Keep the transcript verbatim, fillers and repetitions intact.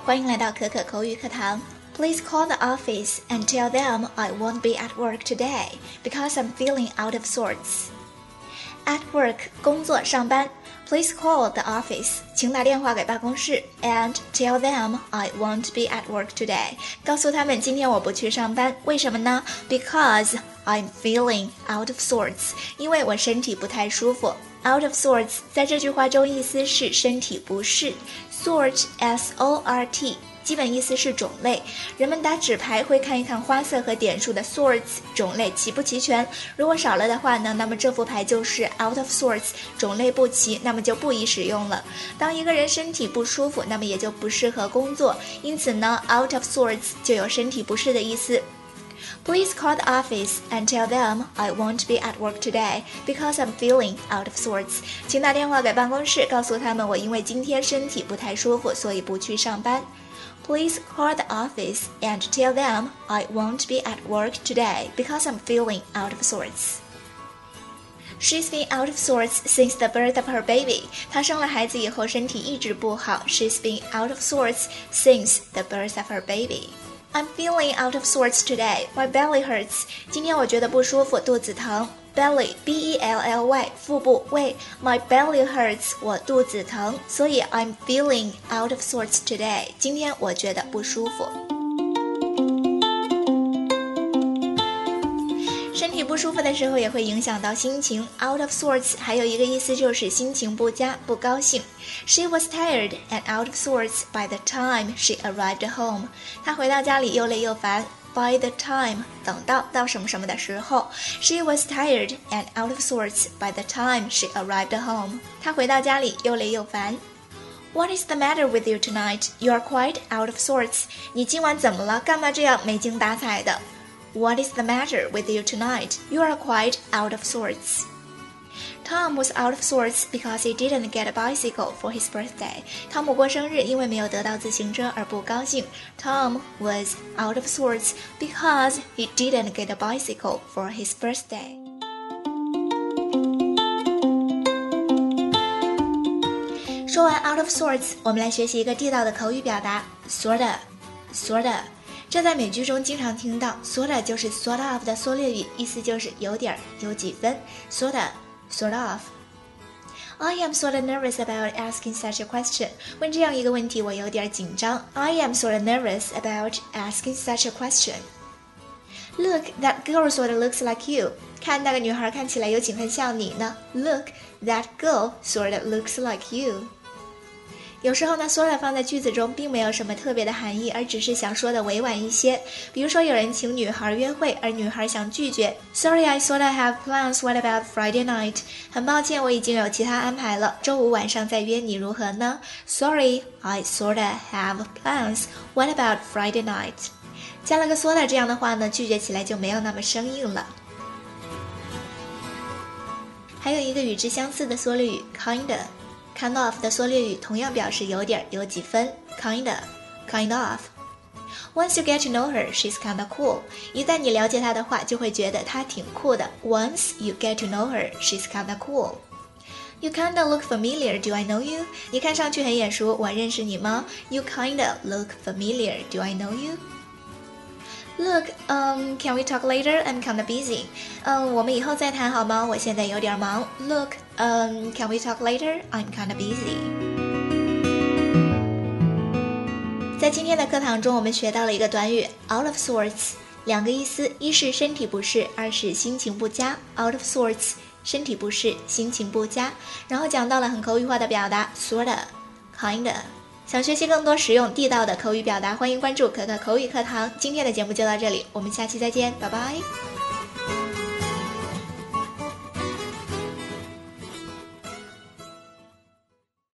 欢迎来到可可口语课堂。Please call the office and tell them I won't be at work today because I'm feeling out of sorts. At work 工作上班 Please call the office 请打电话给办公室 and tell them I won't be at work today 告诉他们今天我不去上班，为什么呢？ Because I'm feeling out of sorts 因为我身体不太舒服。 Out of sorts 在这句话中意思是身体不适。 Sort S O R T 基本意思是种类，人们打纸牌会看一看花色和点数的 sorts 种类齐不齐全，如果少了的话呢，那么这副牌就是 out of sorts 种类不齐，那么就不宜使用了。当一个人身体不舒服，那么也就不适合工作，因此呢 out of sorts 就有身体不适的意思。Please call the office and tell them I won't be at work today because I'm feeling out of sorts. 请打电话给办公室，告诉他们我因为今天身体不太舒服，所以不去上班。Please call the office and tell them I won't be at work today because I'm feeling out of sorts. She's been out of sorts since the birth of her baby. 她生了孩子以后身体一直不好。She's been out of sorts since the birth of her baby.I'm feeling out of sorts today. My belly hurts. 今天我觉得不舒服，肚子疼。Belly, B E L L Y, 腹部胃。My belly hurts. 我肚子疼，所以 I'm feeling out of sorts today. 今天我觉得不舒服。身体不舒服的时候也会影响到心情。 Out of sorts 还有一个意思就是心情不佳，不高兴。 She was tired and out of sorts by the time she arrived home. 她回到家里又累又烦。 By the time 等到到什么什么的时候。 She was tired and out of sorts by the time she arrived home. 她回到家里又累又烦。 What is the matter with you tonight? You are quite out of sorts. 你今晚怎么了？干嘛这样没精打采的？ What is the matter with you tonight? You are quite out of sorts. Tom was out of sorts because he didn't get a bicycle for his birthday. 汤姆过生日，因为没有得到自行车而不高兴。Tom was out of sorts because he didn't get a bicycle for his birthday. 说完 out of sorts， 我们来学习一个地道的口语表达 sorta sorta。这在美剧中经常听到 sorta 就是 sort of 的缩略语，意思就是有点有几分 sorta sort of. I am sort of nervous about asking such a question. 问这样一个问题我有点紧张。 I am sort of nervous about asking such a question. Look, that girl sort of looks like you. 看那个女孩看起来有几分像你呢。 Look, that girl sort of looks like you.有时候呢 sorta 放在句子中并没有什么特别的含义，而只是想说的委婉一些。比如说有人请女孩约会，而女孩想拒绝。 Sorry, I sorta have plans. What about Friday night? 很抱歉，我已经有其他安排了，周五晚上再约你如何呢？ Sorry, I sorta have plans. What about Friday night? 加了个 sorta 这样的话呢，拒绝起来就没有那么生硬了。还有一个与之相似的缩略语 kinda。Kind of 的缩略语同样表示有点有几分 kinda kind of. Once you get to know her, she's kinda cool. 一旦你了解她的话，就会觉得她挺酷的。Once you get to know her, she's kinda cool. You kinda look familiar. Do I know you? 你看上去很眼熟，我认识你吗？ You kinda look familiar. Do I know you? Look, um, can we talk later? I'm kinda busy. 嗯，我们以后再谈好吗？我现在有点忙。Look, um, can we talk later? I'm kinda busy. 在今天的课堂中，我们学到了一个短语 out of sorts， 两个意思，一是身体不适，二是心情不佳。Out of sorts， 身体不适，心情不佳。然后讲到了很口语化的表达 sorta, kinda。想学习更多实用地道的口语表达，欢迎关注可可口语课堂。今天的节目就到这里，我们下期再见，拜拜。